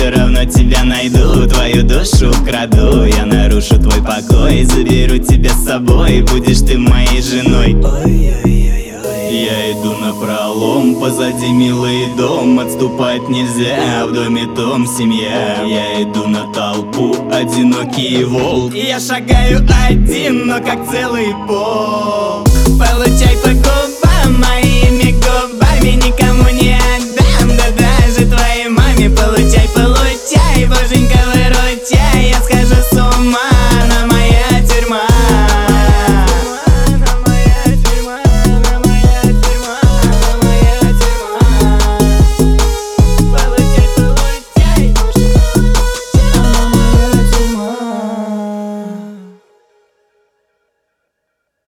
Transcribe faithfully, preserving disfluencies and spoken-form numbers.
все равно тебя найду, твою душу украду. Я нарушу твой покой, заберу тебя с собой, будешь ты моей женой. Я иду напролом, позади милый дом, отступать нельзя, в доме том семья. Я иду на толпу, одинокий волк. Я шагаю один, но как целый полк. Получай по губам, моими губами никому не отдам, да даже твоей маме. Получай, получай.